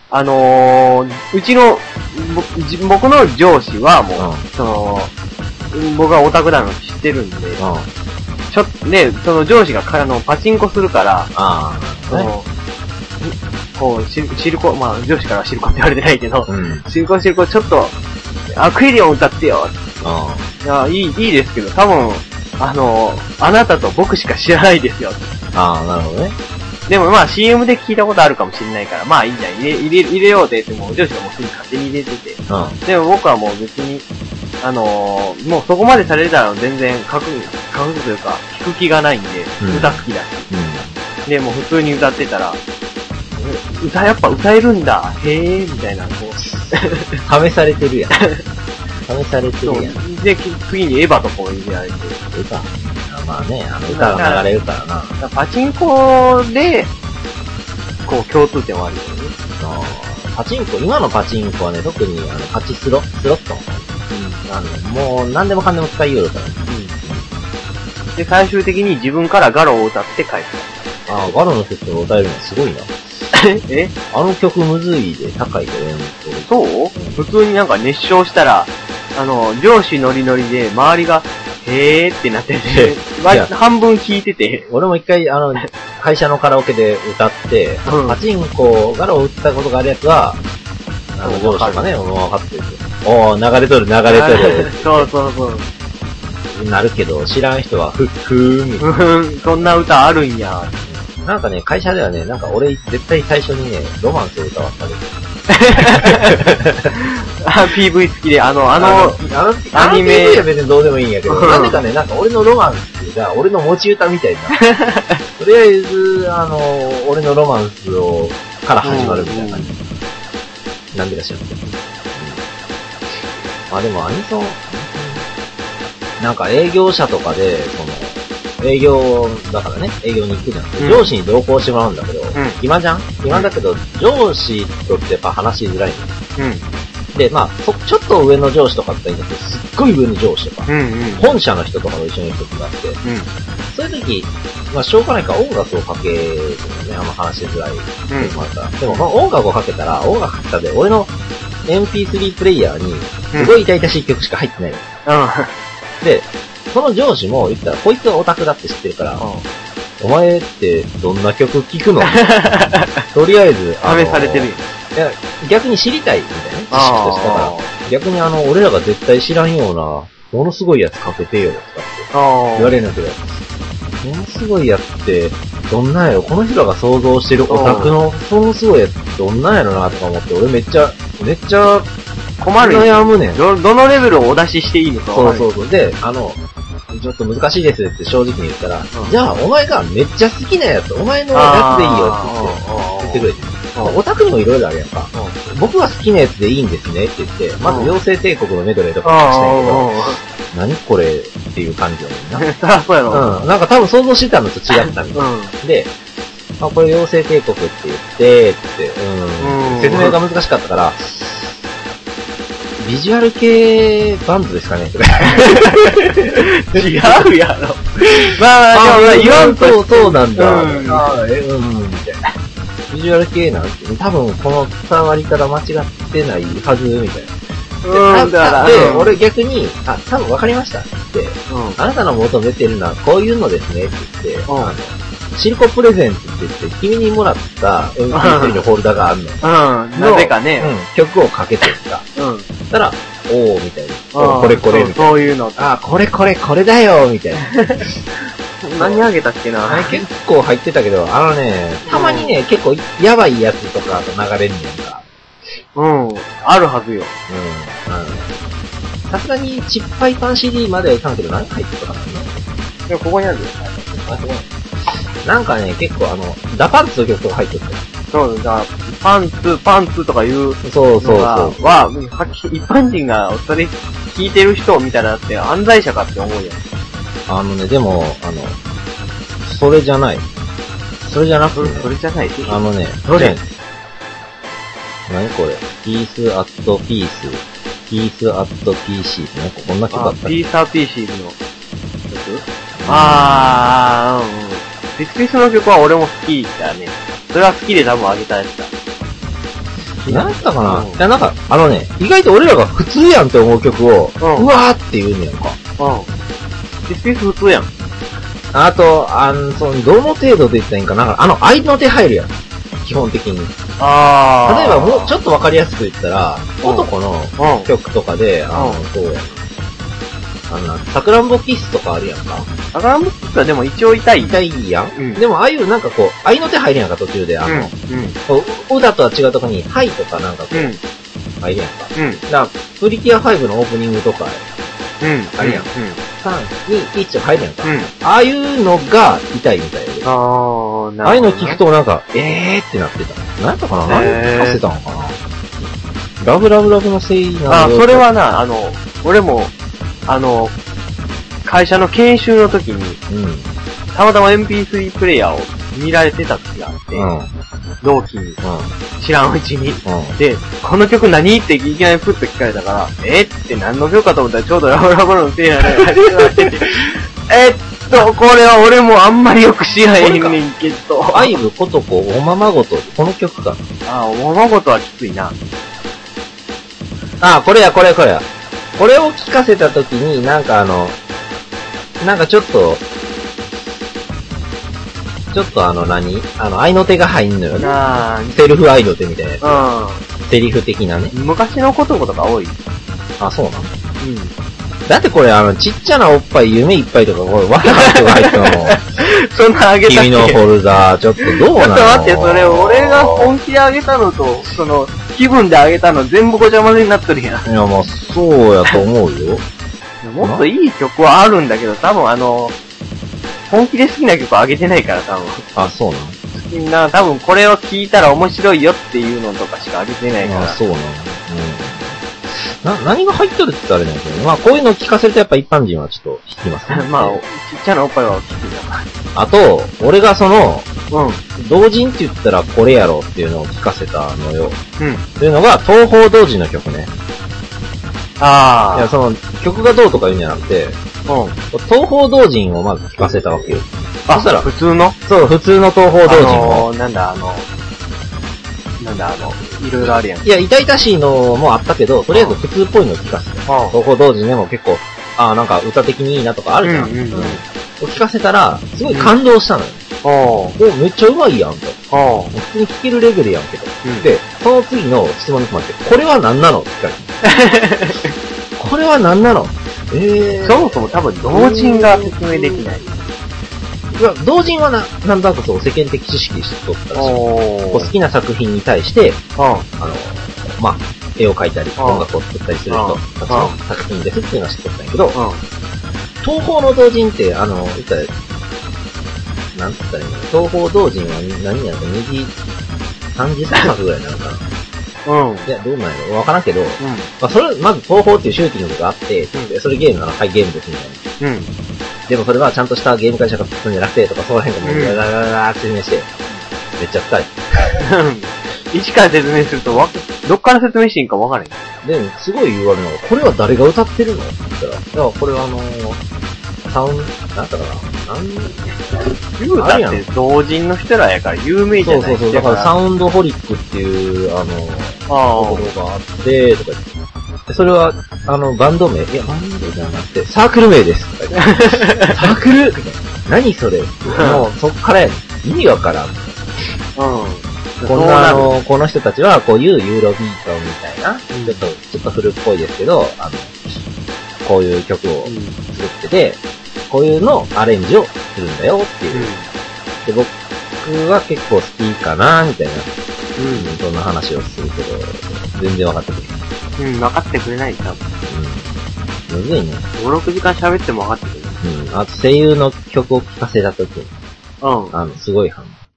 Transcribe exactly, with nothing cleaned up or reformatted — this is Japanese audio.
あのー、うちの、僕の上司はもう、うん、その、僕がオタクなの知ってるんで、うん、ちょっとね、その上司があのパチンコするから、ああ、ね、こう、シル、シルコ、まあ上司からはシルコって言われてないけど、うん、シルコシルコちょっと、アクエリオン歌ってよ。ああ、いや、いい、いいですけど、多分、あの、あなたと僕しか知らないですよ。 ああ、なるほどね。 でもまあ シーエム で聞いたことあるかもしれないから、まあいいじゃん、入れ、入れ、入れようって言っても、上司がもうすぐ勝手に入れてて。うん、でも僕はもう別に、あのー、もうそこまでされたら全然書く、書くというか、聞く気がないんで、うん、歌好きだし、うん。で、もう普通に歌ってたら、歌やっぱ歌えるんだ、へーみたいな、こう。 試されてるやん。試されてるやん。 で、次にエヴァとかも入れられて。 エヴァまあね、あの歌が流れるからな。 からパチンコで、こう共通点はあるよね。 あパチンコ、今のパチンコはね、特にあのパチスロ、スロット。うん。あの、もう何でもかんでも使いよるから、ね。 うん。で、最終的に自分からガロを歌って帰った。 ああ、ガロの曲を歌えるのすごいな。 えあの曲むずいで高いで、ね、 そう、うん、普通になんか熱唱したら、あの、上司ノリノリで周りが、へーってなってて、半分聞いてて。 俺も一回、あの、会社のカラオケで歌って、うん、パチンコ、ガロを打ったことがあるやつは、あの、上司とかね、分かってる。おー、流れとる、流れとる。 そうそうそう。 なるけど、知らん人は、ふっふーみたいな。 うん、そんな歌あるんや。 なんかね、会社ではね、なんか俺絶対最初にね、ロマンスを歌わされる。 ピーブイ 好きで、あの、あの、あの、 アニメ。ピーブイ は別にどうでもいいんやけど、なんでかね、なんか俺のロマンスが俺の持ち歌みたいな。とりあえず、あの、俺のロマンスを、から始まるみたいな感じ。なんでか知らんけど。あ、でもアニソン、なんか営業者とかで、その、営業だからね、営業に行くじゃん。うん、上司に同行してもらうんだけど、うん、暇じゃん暇だけど、上司とってやっぱ話しづらいの。うん、で、まあそ、ちょっと上の上司とかって言うんだけど、すっごい上の上司とか、うんうん、本社の人とかと一緒に行く時があって、うん、そういう時、まあしょうがないから音楽をかけるのね、あんま話しづらいってもあったら、うん。でも、まあ、音楽をかけたら、音楽かけたで、俺の エムピースリー プレイヤーに、すごい痛々しい曲しか入ってないの。うん、で、その上司も言ったら、こいつはオタクだって知ってるから、うん、お前ってどんな曲聴くのとりあえず、 あのー、試されてるよ。 いや、逆に知りたいみたいなね、知識としたから、逆にあの、俺らが絶対知らんような、ものすごいやつかけてよ、とかって言われるんだけど、ものすごいやつって、どんなんやろこの人らが想像してるオタクのものすごいやつってどんなんやろなとか思って、俺めっちゃ、めっちゃ、 困るよ。 悩むねん。 ど、どのレベルをお出ししていいのか。 そうそうそう。で、あの、ちょっと難しいですって正直に言ったら、うん、じゃあお前がめっちゃ好きなやつ、お前のやつでいいよって言って、言ってくれて。オタクにもいろいろあるやんか。僕は好きなやつでいいんですねって言って、まず妖精帝国のメドレーとかしたんやけど、何これっていう感じよねんな。 そうやろ。 うん。なんか多分想像してたのと違ったみたいな。うん、で、あ、これ妖精帝国って言って、って、うん。説明が難しかったから、ビジュアル系バンドですかね違うやろ。まあ、でも言わんと、 そうなんだ。うん、ああ、え、うん、みたいな。ビジュアル系なんて、多分この伝わり方間違ってないはず、みたいな。うん、だから。で、俺逆に、あ、多分分かりましたって、うん、あなたの求めてるのはこういうのですねって言って、うん、あのシルコプレゼンツって言って、君にもらった エムピースリー のフォルダがあるの。 うん。なぜかね。 うん。曲をかけてるか。うん。たら、おー、みたいな。これこれ、みたいな。 そういうの。 あ、これこれ、これだよ、みたいな。 何あげたっけな。 あれ結構入ってたけど、あのね、たまにね、結構やばいやつとかと流れんねんか。 うん。あるはずよ。 うん。さすがに、チッパイパン シーディー まではいかんけど、何入ってたかな。 いや、ここにあるよ。 あ、ここなんかね、結構あの、ダパンツの曲とか入ってる。 そうだ、パンツ、パンツとかいうのが、 そうそうそう。 は、一般人がそれ聞いてる人を見たらって犯罪者かって思うよ。 あのね、でも、あの、それじゃない。それじゃなくて、ね、 それじゃない。 あのね、どれ何これピースアットピース、ピースアットピーシーってなんかこんな曲あった。 ピースアットピーシーの曲あー、うん。ピクピクの曲は俺も好きだね。それは好きで多分あげたやつだ。 何やったかな、うん、いや、なんか、あのね、意外と俺らが普通やんって思う曲を、うん、うわーって言うねやんか。 うん。エスピーエフ 普通やん。 あと、あの、その、どの程度で言ったらいいんかな、あの、愛の手入るやん。基本的に。 あ例えばもうちょっとわかりやすく言ったら、男の曲とかで、あの、そうやな。あの、さくらんぼキスとかあるやんか。 さくらんぼキスはでも一応痛い。 痛いやん、うん、でもああいうなんかこう、愛の手入るやんか途中で、あの、うんうん、歌とは違うとこに、はいとかなんかこう、うん、入るやんか。うん、だから、プリキュアファイブのオープニングとか、うん、あるやん。うん、さん、に、いちと入るやんか。うん、ああいうのが痛いみたいで。 あー、なるほど、ね。 ああいうの聞くとなんか、えーってなってた。何やったかな、何聞かせたのかな、ラブラブラブの声優なの。あ、それはな、あの、俺も、あの、会社の研修の時に、うん、たまたま エムピースリー プレイヤーを見られてた時があって、うん、同期に、うん、知らんうちに、うん、で、この曲何っていきなりプッと聞かれたから、えって何の曲かと思ったらちょうどラブラブのせいやねって言われてて、えっと、これは俺もあんまりよく知らへんねんけど。 アイブことこおままごと、この曲か。 ああ、おままごとはきついな。 ああ、これや、これこれや。これを聞かせたときに、なんかあの、なんかちょっと、ちょっとあの何あの、愛の手が入んのよね。あセルフ愛の手みたいなやつ。うん。セリフ的なね。 昔の言葉とか多い。 あ、そうなの？うん。だってこれあの、ちっちゃなおっぱい夢いっぱいとか、これ、わざと入ったのも。 そんなあげたっけ？ 君のフォルダー、ちょっとどうなの？ ちょっと待って、それ俺が本気であげたのと、その、気分であげたの全部ごちゃ混ぜになっとるやん。 いや、まあ、そうやと思うよ。 もっといい曲はあるんだけど、多分あの、本気で好きな曲あげてないから、多分。 あ、そうなの？ みんな、多分これを聞いたら面白いよっていうのとかしかあげてないから。 あ、そうなの？うん。な、何が入っとるって言ったらあれなんですけど、まあ、こういうの聞かせるとやっぱ一般人はちょっと引きますね。 まあ、ちっちゃなおっぱいは聞くんだから。 あと、俺がその、うん。同人って言ったらこれやろっていうのを聞かせたのよ。うん。というのが、東方同人の曲ね。ああ。いや、その、曲がどうとか言うんじゃなくて、うん。東方同人をまず聞かせたわけよ。 あ、そしたら、普通の？ そう、普通の東方同人を。あのー、なんだ、あの、なんだ、あの、いろいろあるやん。 いや、痛々しいのもあったけど、とりあえず普通っぽいのを聞かせた。東方同人でも結構、ああ、なんか歌的にいいなとかあるじゃん。うんうんうん。うん、聞かせたら、すごい感動したのよ。うん、おめっちゃうまいやんと。普通に聴けるレベルやんけど。うん、で、その次の質問に困って、これは何なのって聞かれて。これは何なの？ えー、そもそも多分同人が説明できない。 いや、同人はな、なんとなくそう世間的知識しとったらしい。こう好きな作品に対して、あの、まあ、絵を描いたり、音楽を作ったりする人たちの作品ですっていうのは知っとったんやけど、東方の同人って、あの、言ったら、なんつったらいいの？東方同人は何やろ？にじ、さんじさんさくぐらいなのかな？うん。いや、どうなんやろわからんけど、うん。まあ、それ、まず東宝っていうシューティングがあって、うん、それゲームなら、はい、ゲームですみたいな。うん。でもそれはちゃんとしたゲーム会社が作るんじゃなくて、とか、その辺がもう、ガラガラガラって説明して、めっちゃ深い。 一から説明すると、わ、どっから説明していいんかわからへん。 でも、すごい言われるのが、これは誰が歌ってるのって言ったら、だからこれはあのー、サウン、なんだかな、なん、 言うだって同人の人らやから有名じゃないそうそうそう、だからサウンドホリックっていう、あの、ところがあって、とか言って。それは、あの、バンド名いや、バンドじゃなくて、サークル名です。とか言って。サークル何それもう、そっからやねん。意味わからん。うん。こんな、あの、この人たちは、こういうユーロビートみたいな、うん、ちょっと、ちょっと古っぽいですけど、あの、こういう曲を作ってて、こういうのアレンジをするんだよっていう。うん、で、僕は結構好きかなみたいな。うん。そんな話をするけど、全然分かってくれない。うん、分かってくれない、多分。 うん。むずいね。 ご、ろくじかん喋っても分かってくれない。 うん。あと声優の曲を聴かせたとき。うん。あの、すごい反応。